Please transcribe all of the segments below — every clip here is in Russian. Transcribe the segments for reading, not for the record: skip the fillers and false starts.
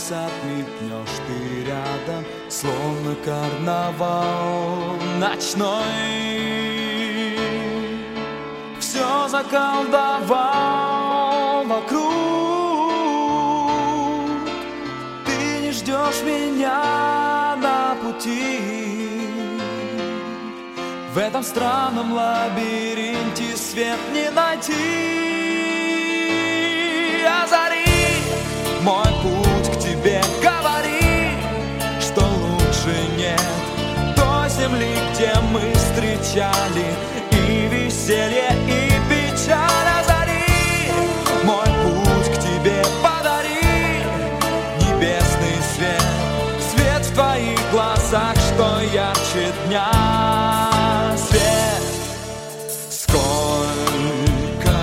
час отмигнешь ты рядом, словно карнавал ночной. Все заколдовал вокруг. Ты не ждешь меня на пути. В этом странном лабиринте свет не найти. Озари мой путь к тебе, говори, что лучше нет той земли, где мы встречали и веселье, и печаль. Озари мой путь к тебе, подари небесный свет, свет в твоих глазах, что ярче дня. Свет, сколько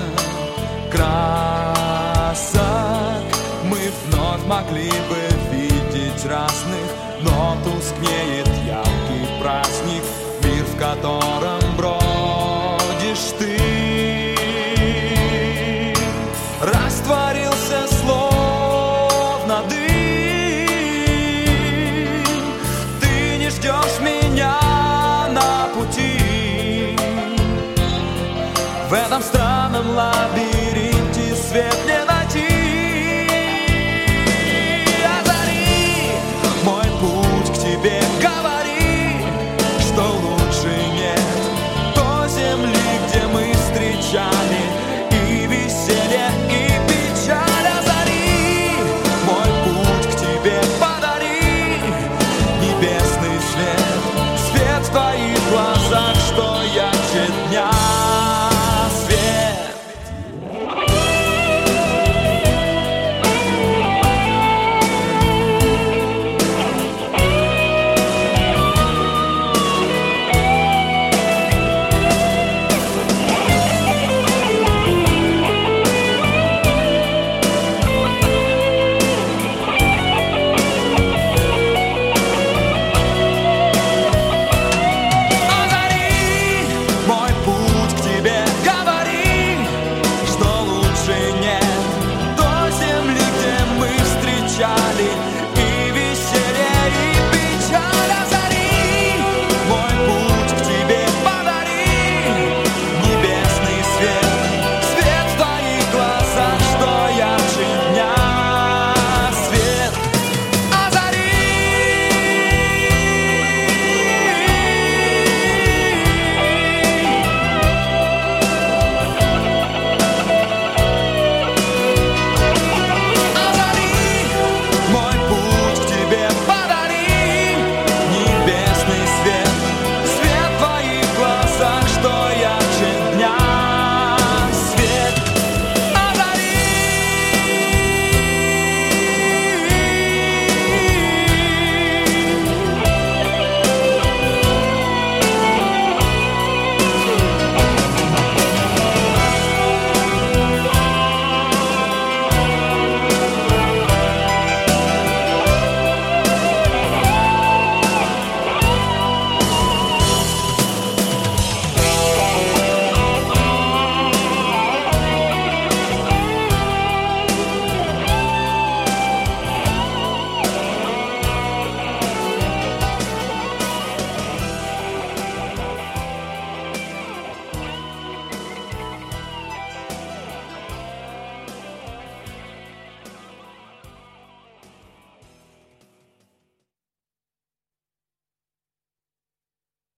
красок мы вновь могли бы видеть разных, но тускнеет яркий праздник, мир, в котором бродишь ты. Растворился словно дым. Ты не ждешь меня на пути. В этом странном лабиринте свет не найти. Озари мой путь к тебе, говори, что лучше нет той земли, где мы встречали и веселье, и печаль. Озари мой путь к тебе, подари небесный свет, свет в твоих глазах, что я